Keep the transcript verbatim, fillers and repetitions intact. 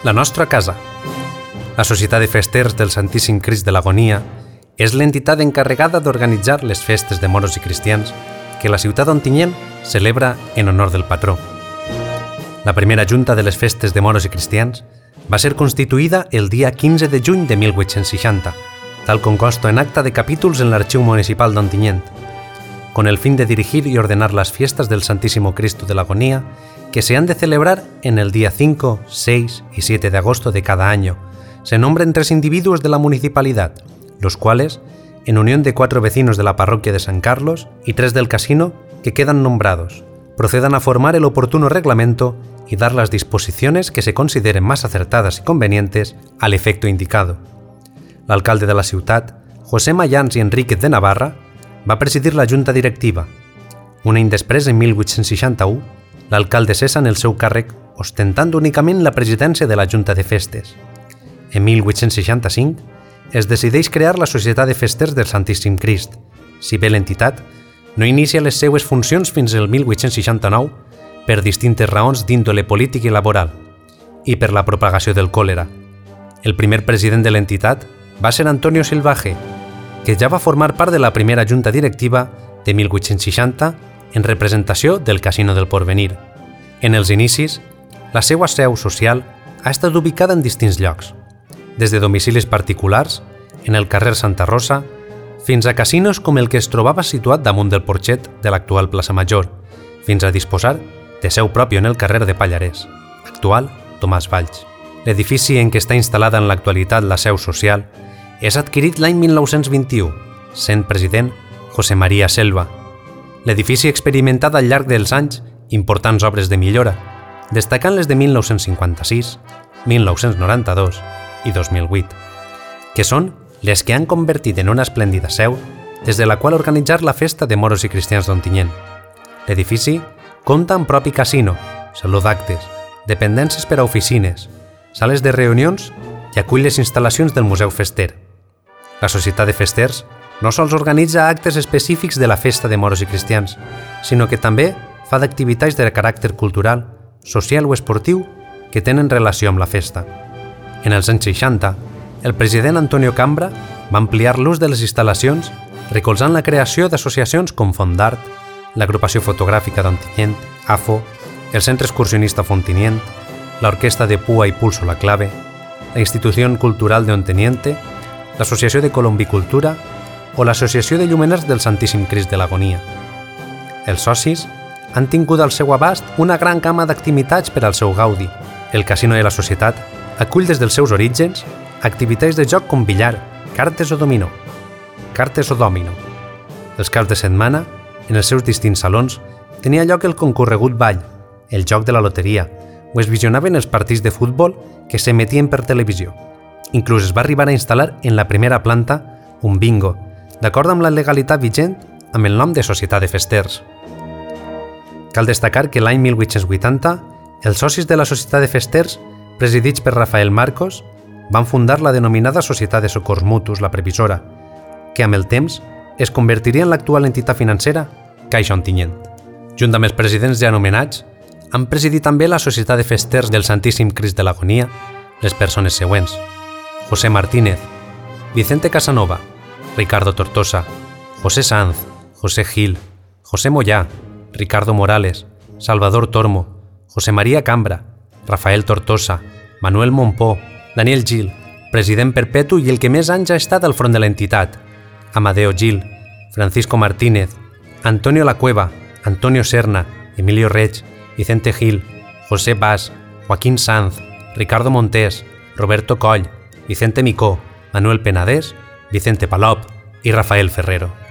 La nostra casa. La Societat de Festers del Santíssim Crist de l'Agonia és l'entitat encarregada d'organitzar les festes de moros i cristians que la ciutat d'Ontinyent celebra en honor del patró. La primera junta de les festes de moros i cristians va ser constituïda el dia quinze de juny de mil vuit-cents seixanta, tal com consta en acta de capítols en l'Arxiu Municipal d'Ontinyent, con el fin de dirigir y ordenar las fiestas del Santísimo Cristo de la Agonía que se han de celebrar en el día cinco, seis y siete de agosto de cada año. Se nombran tres individuos de la municipalidad, los cuales, en unión de cuatro vecinos de la parroquia de San Carlos y tres del casino, que quedan nombrados, procedan a formar el oportuno reglamento y dar las disposiciones que se consideren más acertadas y convenientes al efecto indicado. L'alcalde de la ciutat, José Mayans i Enríquez de Navarra, va presidir la junta directiva. Un any després, en mil vuit-cents seixanta-u, l'alcalde cessa en el seu càrrec ostentant únicament la presidència de la junta de festes. En mil vuit-cents seixanta-cinc es decideix crear la Societat de Festers del Santíssim Crist, si bé l'entitat no inicia les seues funcions fins al mil vuit-cents seixanta-nou per distintes raons d'índole política i laboral i per la propagació del còlera. El primer president de l'entitat va ser Antonio Silvaje, que ja va formar part de la primera junta directiva de mil vuit-cents seixanta en representació del Casino del Porvenir. En els inicis, la seva seu social ha estat ubicada en distints llocs, des de domicilis particulars, en el carrer Santa Rosa, fins a casinos com el que es trobava situat damunt del porxet de l'actual plaça Major, fins a disposar de seu pròpia en el carrer de Pallarès, actual Tomàs Valls. L'edifici en què està instal·lada en l'actualitat la seu social és adquirit l'any mil nou-cents vint-i-u, sent president José María Selva. L'edifici ha experimentat al llarg dels anys importants obres de millora, destacant les de mil nou-cents cinquanta-sis, mil nou-cents noranta-dos i dos mil vuit, que són les que han convertit en una esplèndida seu des de la qual organitzar la festa de moros i cristians d'Ontinyent. L'edifici compta amb propi casino, saló d'actes, dependències per a oficines, sales de reunions i acull les instal·lacions del Museu Fester. La Societat de Festers no sols organitza actes específics de la festa de moros i cristians, sinó que també fa d'activitats de caràcter cultural, social o esportiu que tenen relació amb la festa. En els anys seixanta, el president Antonio Cambra va ampliar l'ús de les instal·lacions recolzant la creació d'associacions com Font d'Art, l'Agrupació Fotogràfica d'Ontinyent, A F O, el Centre Excursionista Fontinient, l'Orquestra de Pua i Pulso La Clave, la Institució Cultural de Onteniente, l'Associació de Colombicultura o l'Associació de Llumeners del Santíssim Crist de l'Agonia. Els socis han tingut al seu abast una gran gamma d'activitats per al seu gaudi. El casino de la societat acull des dels seus orígens activitats de joc com billar, cartes o dominó. Cartes o dòmino. Els caps de setmana, en els seus distints salons, tenia lloc el concorregut ball, el joc de la loteria, o es visionaven els partits de futbol que s'emetien per televisió. Inclús es va arribar a instal·lar en la primera planta un bingo, d'acord amb la legalitat vigent amb el nom de Societat de Festers. Cal destacar que l'any mil vuit-cents vuitanta, els socis de la Societat de Festers, presidits per Rafael Marcos, van fundar la denominada Societat de Socors Mutus, la previsora, que amb el temps es convertiria en l'actual entitat financera Caixa Ontinyent. Junt amb els presidents ja anomenats, han presidit també la Societat de Festers del Santíssim Crist de l'Agonia les persones següents: José Martínez, Vicente Casanova, Ricardo Tortosa, José Sanz, José Gil, José Moyá, Ricardo Morales, Salvador Tormo, José María Cambra, Rafael Tortosa, Manuel Montpó, Daniel Gil, president perpetu i el que més anys ha estat al front de l'entitat, Amadeo Gil, Francisco Martínez, Antonio La Cueva, Antonio Serna, Emilio Reig, Vicente Gil, José Bas, Joaquín Sanz, Ricardo Montés, Roberto Coll, Vicente Micó, Manuel Penedès, Vicente Palop i Rafael Ferrero.